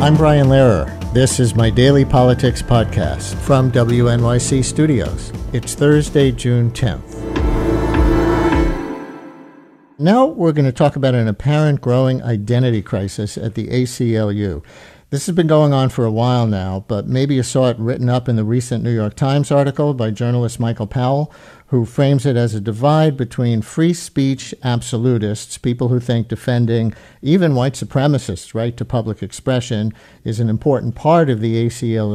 I'm Brian Lehrer. This is my daily politics podcast from WNYC Studios. It's Thursday, June 10th. Now we're going to talk about an apparent growing identity crisis at the ACLU. This has been going on for a while now, but maybe you saw it written up in the recent New York Times article by journalist Michael Powell, who frames it as a divide between free speech absolutists, people who think defending even white supremacists' right to public expression is an important part of the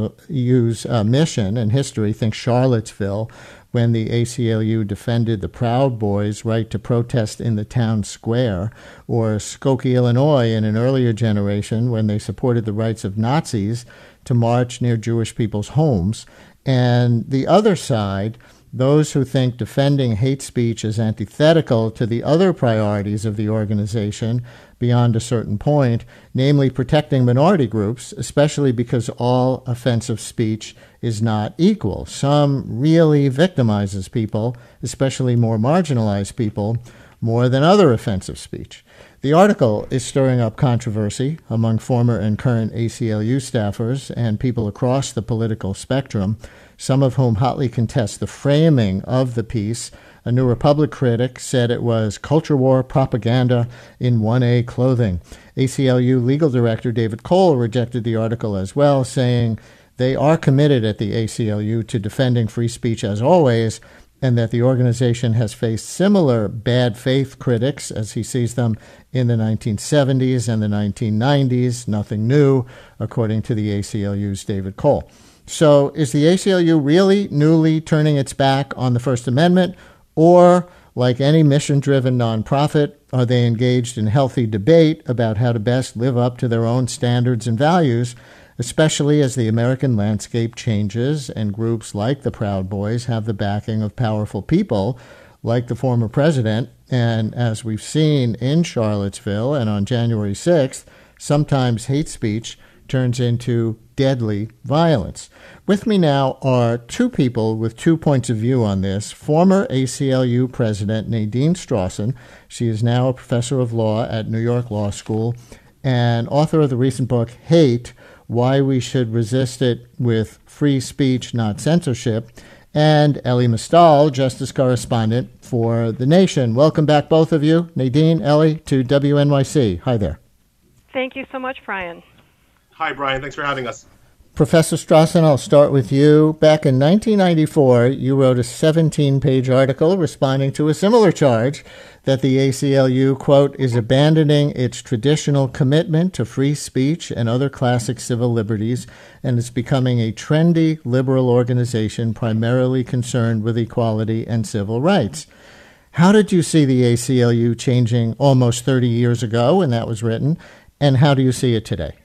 ACLU's mission and history. Think Charlottesville, when the ACLU defended the Proud Boys' right to protest in the town square, or Skokie, Illinois, in an earlier generation when they supported the rights of Nazis to march near Jewish people's homes. And the other side, those who think defending hate speech is antithetical to the other priorities of the organization beyond a certain point, namely protecting minority groups, especially because all offensive speech is not equal. Some really victimizes people, especially more marginalized people, more than other offensive speech. The article is stirring up controversy among former and current ACLU staffers and people across the political spectrum, some of whom hotly contest the framing of the piece. A New Republic critic said it was culture war propaganda in 1A clothing. ACLU legal director David Cole rejected the article as well, saying they are committed at the ACLU to defending free speech as always, and that the organization has faced similar bad faith critics, as he sees them, in the 1970s and the 1990s. Nothing new, according to the ACLU's David Cole. So is the ACLU really newly turning its back on the First Amendment, or, like any mission-driven nonprofit, are they engaged in healthy debate about how to best live up to their own standards and values, especially as the American landscape changes and groups like the Proud Boys have the backing of powerful people like the former president, and as we've seen in Charlottesville and on January 6th, sometimes hate speech turns into deadly violence. With me now are two people with 2 points of view on this. Former ACLU President Nadine Strossen, she is now a professor of law at New York Law School and author of the recent book, Hate, Why We Should Resist It with Free Speech, Not Censorship, and Elie Mystal, justice correspondent for The Nation. Welcome back, both of you, Nadine, Elie, to WNYC. Hi there. Thank you so much, Brian. Hi, Brian. Thanks for having us. Professor Strossen, I'll start with you. Back in 1994, you wrote a 17-page article responding to a similar charge that the ACLU, quote, is abandoning its traditional commitment to free speech and other classic civil liberties and is becoming a trendy liberal organization primarily concerned with equality and civil rights. How did you see the ACLU changing almost 30 years ago when that was written, and how do you see it today?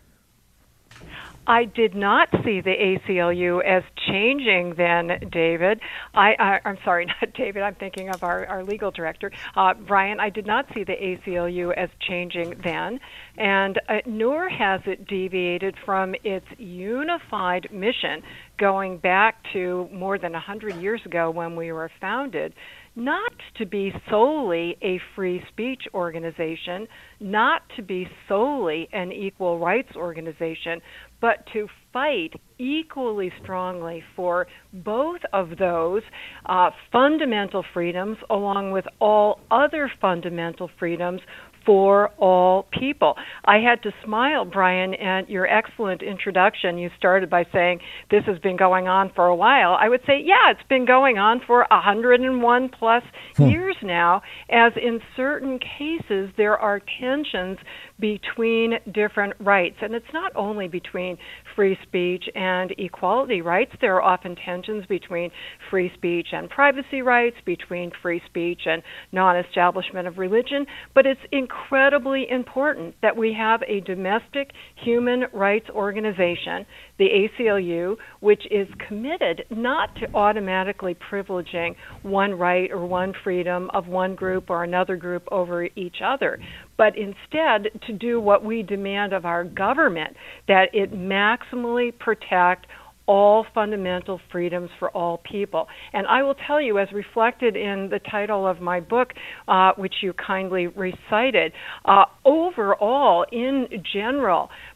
I did not see the ACLU as changing then, David. I'm sorry, not David. I'm thinking of our legal director. Brian, I did not see the ACLU as changing then, and nor has it deviated from its unified mission going back to more than 100 years ago when we were founded, not to be solely a free speech organization, not to be solely an equal rights organization, but to fight equally strongly for both of those fundamental freedoms along with all other fundamental freedoms for all people. I had to smile, Brian, at your excellent introduction. You started by saying this has been going on for a while. I would say, yeah, it's been going on for 101 plus years now, as in certain cases there are tensions between different rights. And it's not only between free speech and equality rights. There are often tensions between free speech and privacy rights, between free speech and non-establishment of religion. But it's incredibly important that we have a domestic human rights organization, the ACLU, which is committed not to automatically privileging one right or one freedom of one group or another group over each other, but instead to do what we demand of our government, that it maximally protect all fundamental freedoms for all people. And I will tell you, as reflected in the title of my book, which you kindly recited, overall, in general,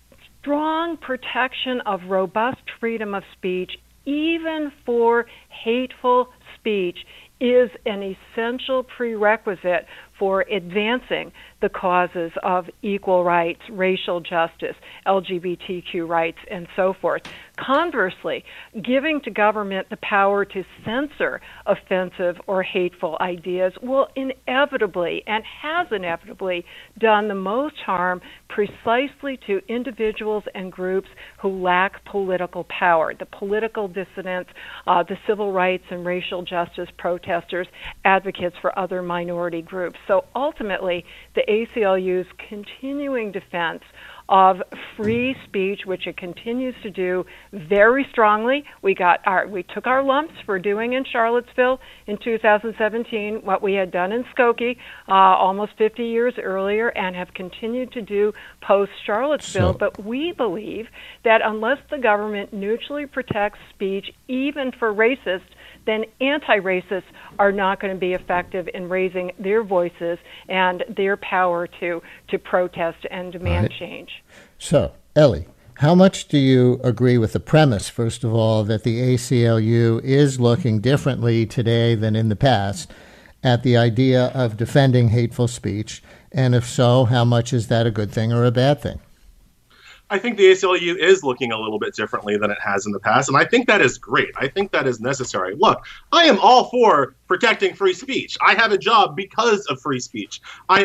strong protection of robust freedom of speech, even for hateful speech, is an essential prerequisite for advancing the causes of equal rights, racial justice, LGBTQ rights, and so forth. Conversely, giving to government the power to censor offensive or hateful ideas will inevitably, and has inevitably, done the most harm precisely to individuals and groups who lack political power, the political dissidents, the civil rights and racial justice protesters, advocates for other minority groups. So ultimately, the ACLU's continuing defense of free speech, which it continues to do very strongly. We took our lumps for doing in Charlottesville in 2017 what we had done in Skokie almost 50 years earlier, and have continued to do post-Charlottesville. But we believe that unless the government neutrally protects speech, even for racists, then anti-racists are not going to be effective in raising their voices and their power to protest and demand change. So, Ellie, how much do you agree with the premise, first of all, that the ACLU is looking differently today than in the past at the idea of defending hateful speech? And if so, how much is that a good thing or a bad thing? I think the ACLU is looking a little bit differently than it has in the past, and I think that is great. I think that is necessary. Look, I am all for protecting free speech. I have a job because of free speech.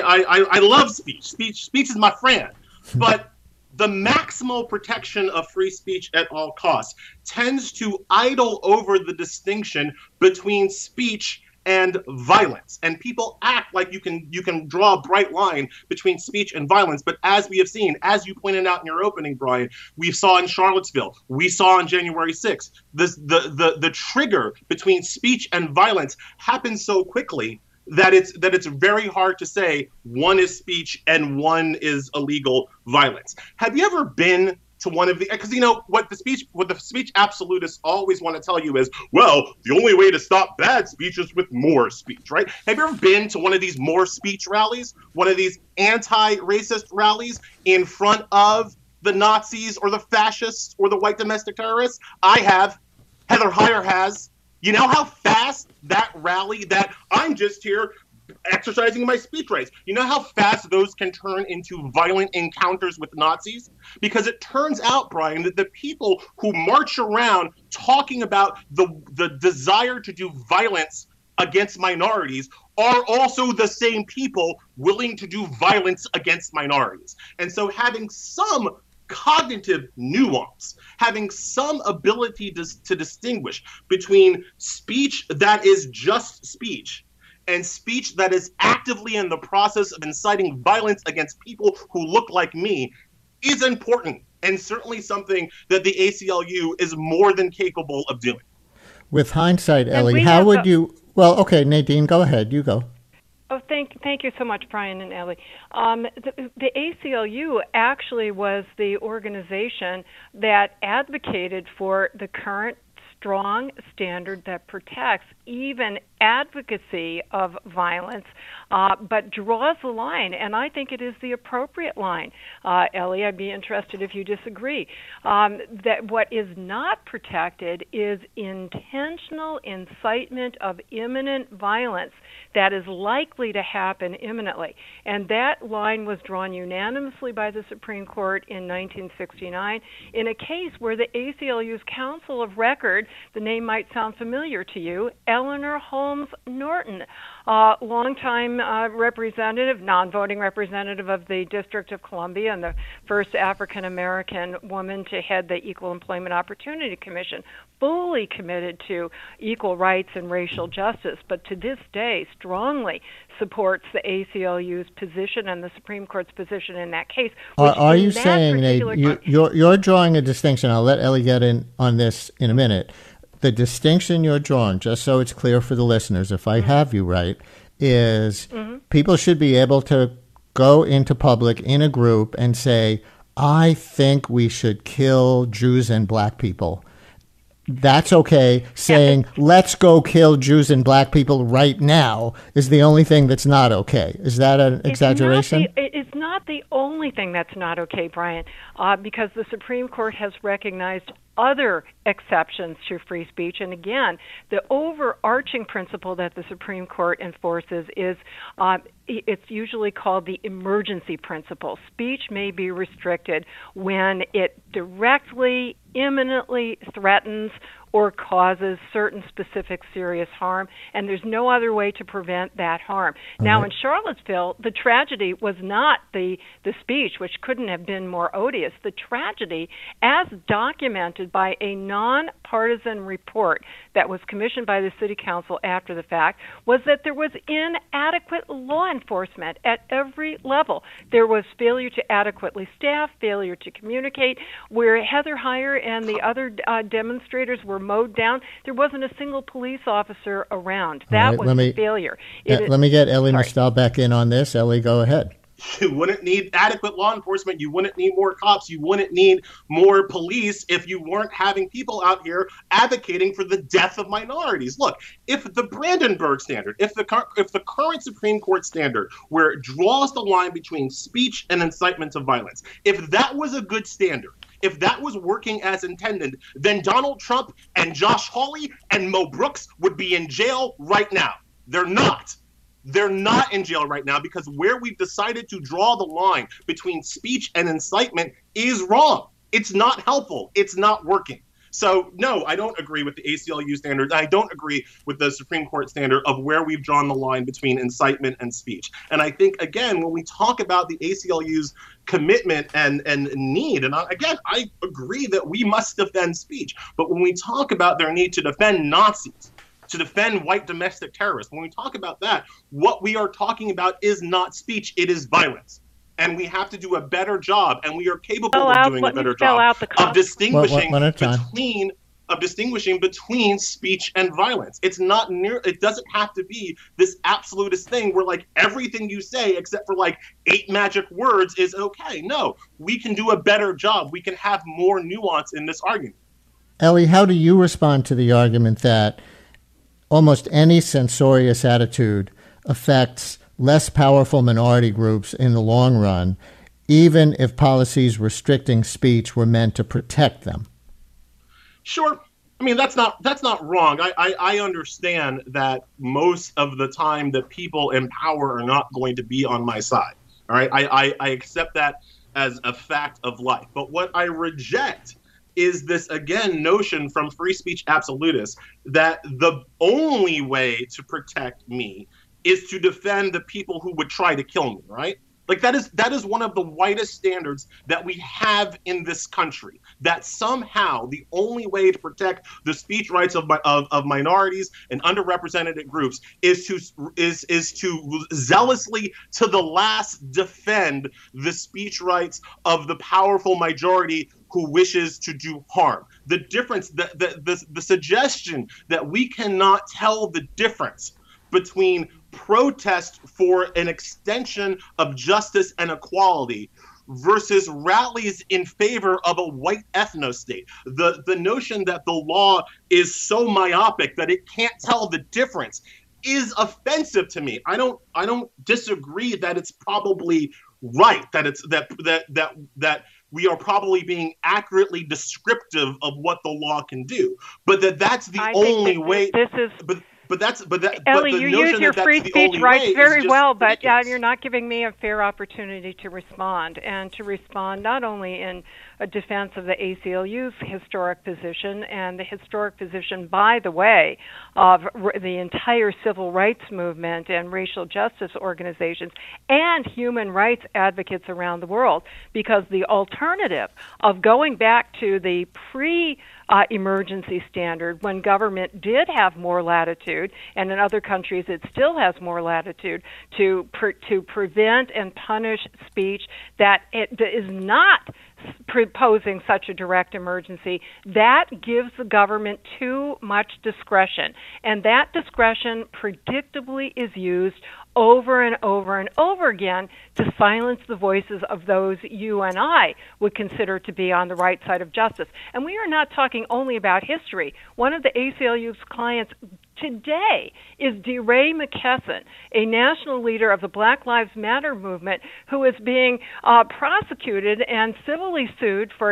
I love speech. Speech is my friend. But the maximal protection of free speech at all costs tends to idle over the distinction between speech and violence. And people act like you can draw a bright line between speech and violence. But as we have seen, as you pointed out in your opening, Brian, we saw in Charlottesville, we saw on January 6th, the trigger between speech and violence happens so quickly that it's very hard to say one is speech and one is illegal violence. Have you ever been to one of the, because you know what the speech absolutists always want to tell you is, well, the only way to stop bad speech is with more speech, right? Have you ever been to one of these more speech rallies, one of these anti-racist rallies in front of the Nazis or the fascists or the white domestic terrorists? I have. Heather Heyer has. You know how fast that rally, that I'm just here exercising my speech rights, you know how fast those can turn into violent encounters with Nazis? Because it turns out, Brian, that the people who march around talking about the desire to do violence against minorities are also the same people willing to do violence against minorities. And so having some cognitive nuance, having some ability to distinguish between speech that is just speech and speech that is actively in the process of inciting violence against people who look like me is important, and certainly something that the ACLU is more than capable of doing. With hindsight, Ellie, how would you... Well, okay, Nadine, go ahead. You go. Oh, thank you so much, Brian and Ellie. The ACLU actually was the organization that advocated for the current strong standard that protects even advocacy of violence, but draws the line, and I think it is the appropriate line. Ellie, I'd be interested if you disagree. That what is not protected is intentional incitement of imminent violence that is likely to happen imminently. And that line was drawn unanimously by the Supreme Court in 1969 in a case where the ACLU's counsel of record, the name might sound familiar to you, Eleanor Holmes Norton, longtime representative, non-voting representative of the District of Columbia and the first African-American woman to head the Equal Employment Opportunity Commission, fully committed to equal rights and racial justice, but to this day strongly supports the ACLU's position and the Supreme Court's position in that case. Are you saying, Nate, you're drawing a distinction? I'll let Ellie get in on this in a minute. The distinction you're drawing, just so it's clear for the listeners, if I have you right, is people should be able to go into public in a group and say, I think we should kill Jews and black people. That's okay. Saying, let's go kill Jews and black people right now is the only thing that's not okay. Is that an exaggeration? It's not the only thing that's not okay, Brian, because the Supreme Court has recognized other exceptions to free speech. And again, the overarching principle that the Supreme Court enforces is it's usually called the emergency principle. Speech may be restricted when it directly, imminently threatens or causes certain specific serious harm, and there's no other way to prevent that harm. Now, in Charlottesville, the tragedy was not the speech, which couldn't have been more odious. The tragedy, as documented by a nonpartisan report that was commissioned by the City Council after the fact, was that there was inadequate law enforcement at every level. There was failure to adequately staff, failure to communicate. Where Heather Heyer and the other demonstrators were mowed down, there wasn't a single police officer around. That was a failure. Let me get Elie Mystal back in on this. Elie, go ahead. You wouldn't need adequate law enforcement. You wouldn't need more cops. You wouldn't need more police if you weren't having people out here advocating for the death of minorities. Look, if the Brandenburg standard, if the current Supreme Court standard, where it draws the line between speech and incitement to violence, if that was a good standard, if that was working as intended, then Donald Trump and Josh Hawley and Mo Brooks would be in jail right now. They're not. They're not in jail right now because where we've decided to draw the line between speech and incitement is wrong. It's not helpful. It's not working. So, no, I don't agree with the ACLU standards. I don't agree with the Supreme Court standard of where we've drawn the line between incitement and speech. And I think, again, when we talk about the ACLU's commitment and need, and again, I agree that we must defend speech. But when we talk about their need to defend Nazis, to defend white domestic terrorists, when we talk about that, what we are talking about is not speech, it is violence. And we have to do a better job, and we are capable of doing a better job of distinguishing between speech and violence. It's not near. It doesn't have to be this absolutist thing where like everything you say except for like 8 magic words is okay. No, we can do a better job. We can have more nuance in this argument. Elie, how do you respond to the argument that almost any censorious attitude affects less powerful minority groups in the long run, even if policies restricting speech were meant to protect them? Sure. I mean, that's not wrong. I understand that most of the time the people in power are not going to be on my side. All right. I accept that as a fact of life. But what I reject is this, again, notion from free speech absolutists that the only way to protect me is to defend the people who would try to kill me, right? Like that is one of the widest standards that we have in this country, that somehow the only way to protect the speech rights of minorities and underrepresented groups is to zealously to the last defend the speech rights of the powerful majority who wishes to do harm. The difference, the suggestion that we cannot tell the difference between protest for an extension of justice and equality versus rallies in favor of a white ethno-state. The notion that the law is so myopic that it can't tell the difference is offensive to me. I don't disagree that it's probably right, that it's that we are probably being accurately descriptive of what the law can do, but that's the only way. Elie, you use your free speech rights very well, but you're not giving me a fair opportunity to respond, and to respond not only in a defense of the ACLU's historic position and the historic position, by the way, of the entire civil rights movement and racial justice organizations and human rights advocates around the world, because the alternative of going back to the pre-emergency standard when government did have more latitude, and in other countries it still has more latitude to prevent and punish speech that it is not proposing such a direct emergency, that gives the government too much discretion. And that discretion predictably is used over and over and over again to silence the voices of those you and I would consider to be on the right side of justice. And we are not talking only about history. One of the ACLU's clients today is DeRay McKesson, a national leader of the Black Lives Matter movement, who is being prosecuted and civilly sued for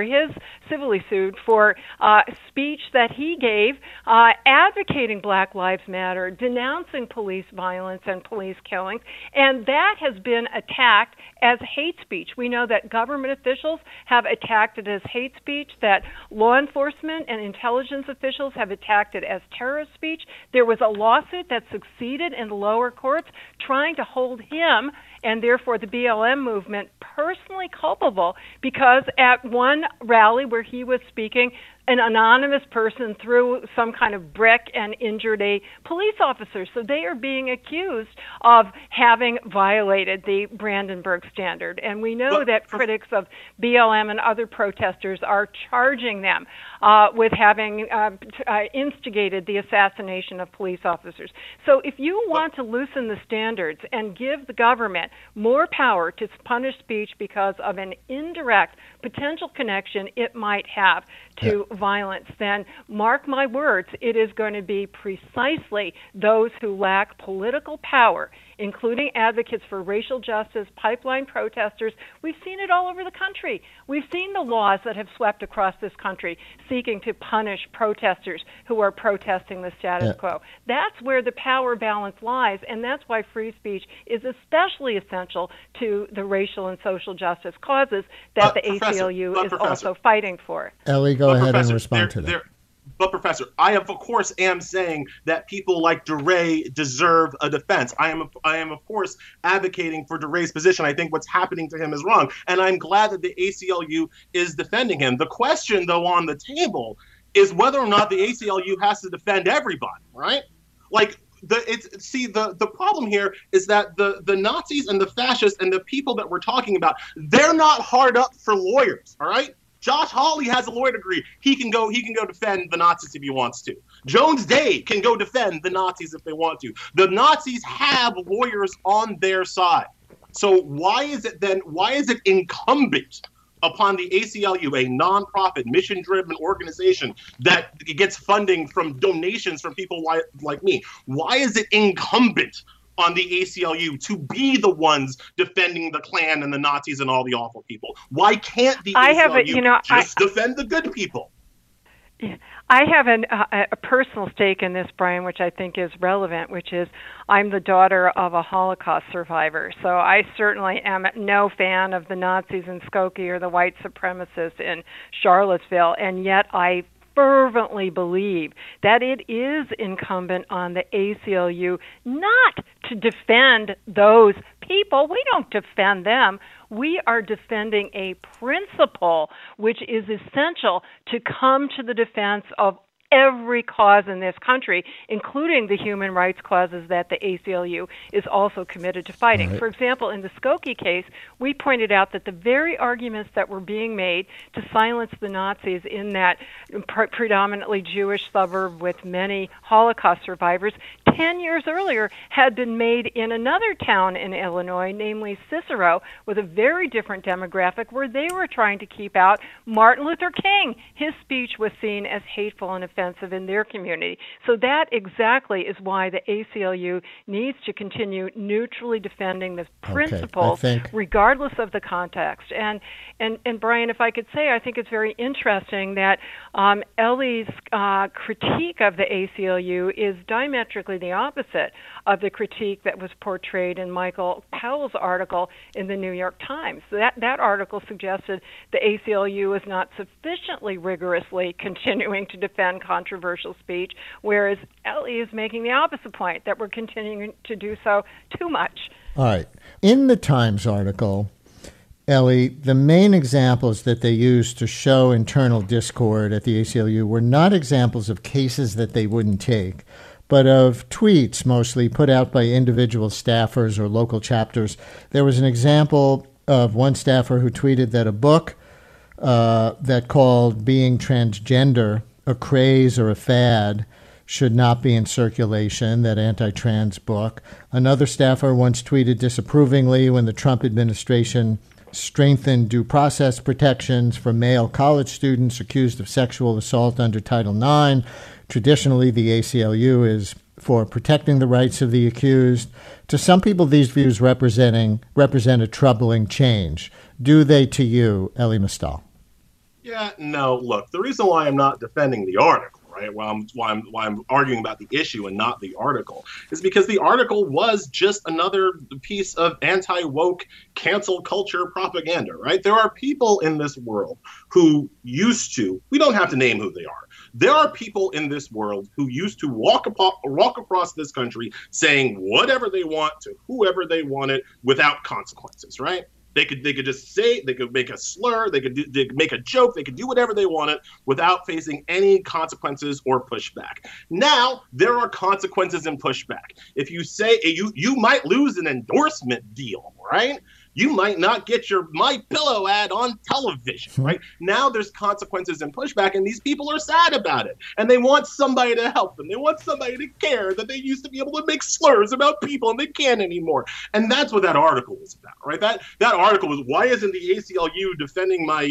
speech that he gave advocating Black Lives Matter, denouncing police violence and police killings, and that has been attacked as hate speech. We know that government officials have attacked it as hate speech, that law enforcement and intelligence officials have attacked it as terrorist speech. There was a lawsuit that succeeded in the lower courts trying to hold him and therefore the BLM movement personally culpable because at one rally where he was speaking, an anonymous person threw some kind of brick and injured a police officer. So they are being accused of having violated the Brandenburg Standard. And we know that critics of BLM and other protesters are charging them with having instigated the assassination of police officers. So if you want to loosen the standards and give the government more power to punish speech because of an indirect potential connection it might have to violence, then mark my words, it is going to be precisely those who lack political power, including advocates for racial justice, pipeline protesters. We've seen it all over the country. We've seen the laws that have swept across this country seeking to punish protesters who are protesting the status quo. That's where the power balance lies, and that's why free speech is especially essential to the racial and social justice causes that the ACLU is also fighting for. Ellie, go ahead and respond to that. But Professor, I of course am saying that people like DeRay deserve a defense. I am of course advocating for DeRay's position. I think what's happening to him is wrong, and I'm glad that the ACLU is defending him. The question, though, on the table is whether or not the ACLU has to defend everybody, right? Like the problem here is that the Nazis and the fascists and the people that we're talking about, they're not hard up for lawyers, all right? Josh Hawley has a lawyer degree. He can go defend the Nazis if he wants to. Jones Day can go defend the Nazis if they want to. The Nazis have lawyers on their side. So why is it incumbent upon the ACLU, a nonprofit, mission-driven organization that gets funding from donations from people like me? Why is it incumbent on the ACLU to be the ones defending the Klan and the Nazis and all the awful people? Why can't the ACLU just defend the good people? I have a personal stake in this, Brian, which I think is relevant, which is I'm the daughter of a Holocaust survivor. So I certainly am no fan of the Nazis in Skokie or the white supremacists in Charlottesville, and yet I fervently believe that it is incumbent on the ACLU not to defend those people. We don't defend them. We are defending a principle which is essential to come to the defense of every cause in this country, including the human rights causes that the ACLU is also committed to fighting. Right. For example, in the Skokie case, we pointed out that the very arguments that were being made to silence the Nazis in that predominantly Jewish suburb with many Holocaust survivors 10 years earlier had been made in another town in Illinois, namely Cicero, with a very different demographic where they were trying to keep out Martin Luther King. His speech was seen as hateful and offensive in their community. So that exactly is why the ACLU needs to continue neutrally defending the principles, regardless of the context. And Brian, if I could say, I think it's very interesting that Ellie's critique of the ACLU is diametrically the opposite of the critique that was portrayed in Michael Powell's article in the New York Times. That article suggested the ACLU is not sufficiently rigorously continuing to defend controversial speech, whereas Ellie is making the opposite point, that we're continuing to do so too much. All right. In the Times article, Ellie, the main examples that they used to show internal discord at the ACLU were not examples of cases that they wouldn't take, but of tweets mostly put out by individual staffers or local chapters. There was an example of one staffer who tweeted that a book that called Being Transgender a craze or a fad should not be in circulation, that anti-trans book. Another staffer once tweeted disapprovingly when the Trump administration strengthened due process protections for male college students accused of sexual assault under Title IX. Traditionally, the ACLU is for protecting the rights of the accused. To some people, these views represent a troubling change. Do they to you, Elie Mystal? Yeah, no. Look, the reason why I'm not defending the article, right, why I'm arguing about the issue and not the article, is because the article was just another piece of anti-woke cancel culture propaganda, right? There are people in this world who used to, we don't have to name who they are. There are people in this world who used to walk across this country saying whatever they want to whoever they wanted without consequences, right? They could just say, they could make a slur, they could make a joke, they could do whatever they wanted without facing any consequences or pushback. Now there are consequences and pushback. If you say you might lose an endorsement deal, right? You might not get your My Pillow ad on television, right? Now there's consequences and pushback, and these people are sad about it. And they want somebody to help them. They want somebody to care that they used to be able to make slurs about people and they can't anymore. And that's what that article was about, right? That article was, why isn't the ACLU defending my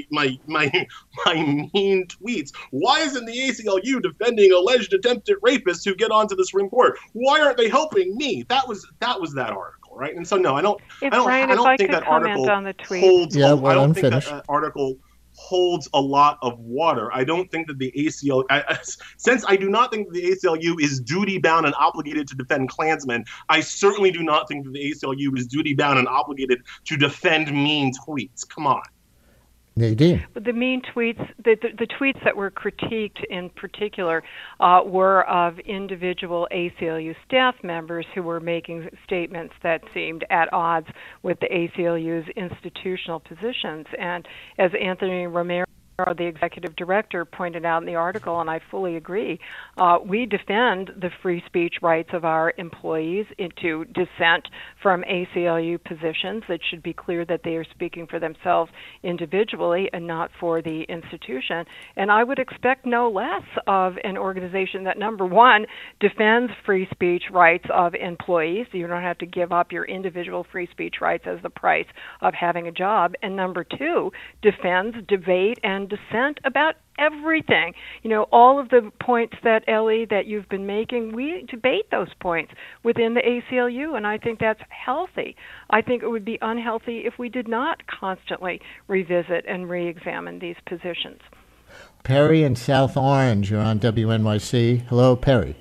mean tweets? Why isn't the ACLU defending alleged attempted rapists who get onto the Supreme Court? Why aren't they helping me? That was that article. Right, and so no, I don't think that article holds. Yeah, I don't think finished. that article holds a lot of water. I don't think that the ACLU, since I do not think the ACLU is duty bound and obligated to defend Klansmen, I certainly do not think that the ACLU is duty bound and obligated to defend mean tweets. Come on. Nadine. The mean tweets, the tweets that were critiqued in particular were of individual ACLU staff members who were making statements that seemed at odds with the ACLU's institutional positions. And as Anthony Romero, the executive director, pointed out in the article, and I fully agree, we defend the free speech rights of our employees to dissent from ACLU positions. It should be clear that they are speaking for themselves individually and not for the institution. And I would expect no less of an organization that, number one, defends free speech rights of employees. You don't have to give up your individual free speech rights as the price of having a job. And number two, defends debate and dissent about everything. You know, all of the points that, Elie, that you've been making, we debate those points within the ACLU, and I think that's healthy. I think it would be unhealthy if we did not constantly revisit and re-examine these positions. Perry in South Orange, you're on WNYC. Hello, Perry.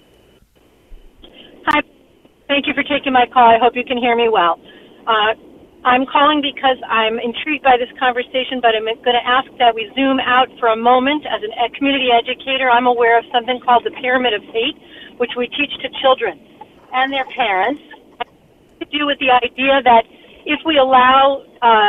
Hi. Thank you for taking my call. I hope you can hear me well. I'm calling because I'm intrigued by this conversation, but I'm going to ask that we zoom out for a moment. As a community educator, I'm aware of something called the Pyramid of Hate, which we teach to children and their parents. To do with the idea that if we allow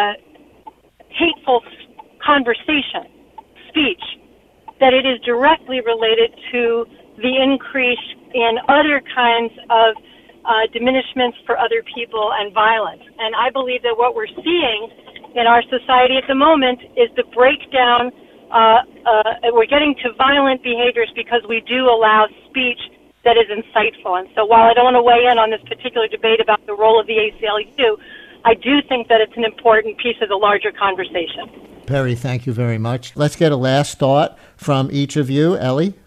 hateful conversation, speech, that it is directly related to the increase in other kinds of diminishments for other people and violence. And I believe that what we're seeing in our society at the moment is the breakdown. We're getting to violent behaviors because we do allow speech that is insightful. And so while I don't want to weigh in on this particular debate about the role of the ACLU, I do think that it's an important piece of the larger conversation. Perry, thank you very much. Let's get a last thought from each of you. Elie?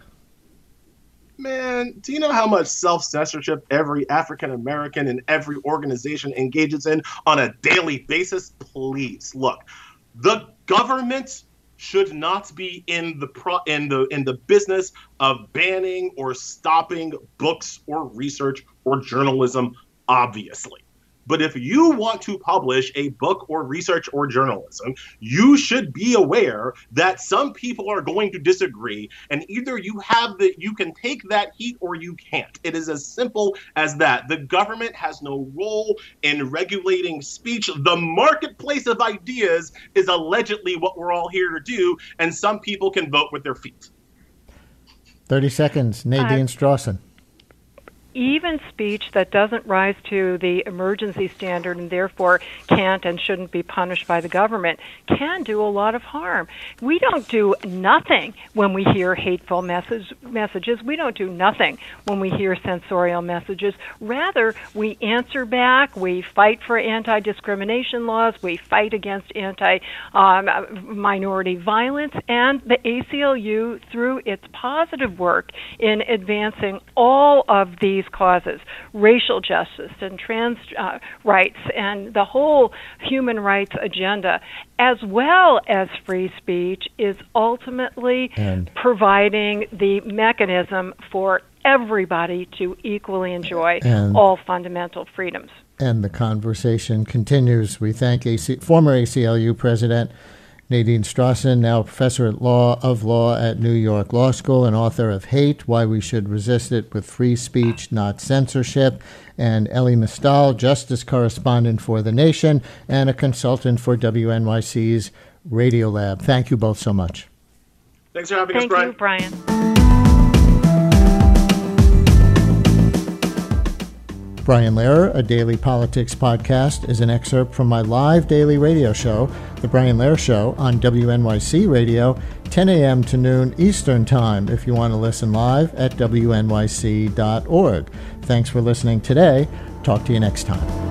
Man, do you know how much self-censorship every African-American in every organization engages in on a daily basis? Please, look, the government should not be in the business of banning or stopping books or research or journalism, obviously. But if you want to publish a book or research or journalism, you should be aware that some people are going to disagree, and either you can take that heat or you can't. It is as simple as that. The government has no role in regulating speech. The marketplace of ideas is allegedly what we're all here to do, and some people can vote with their feet. 30 seconds. Nadine Strawson. Even speech that doesn't rise to the emergency standard and therefore can't and shouldn't be punished by the government can do a lot of harm. We don't do nothing when we hear hateful messages. We don't do nothing when we hear censorial messages. Rather, we answer back. We fight for anti-discrimination laws. We fight against anti-minority violence. And the ACLU, through its positive work in advancing all of these causes, racial justice and trans rights and the whole human rights agenda, as well as free speech, is ultimately providing the mechanism for everybody to equally enjoy all fundamental freedoms. And the conversation continues. We thank former ACLU President Nadine Strossen, now professor of law at New York Law School and author of Hate, Why We Should Resist It with Free Speech, Not Censorship, and Elie Mystal, justice correspondent for The Nation and a consultant for WNYC's Radiolab. Thank you both so much. Thanks for having us, Brian. Thank you, Brian. Brian Lehrer, a daily politics podcast, is an excerpt from my live daily radio show, The Brian Lehrer Show, on WNYC Radio, 10 a.m. to noon Eastern Time, if you want to listen live at WNYC.org. Thanks for listening today. Talk to you next time.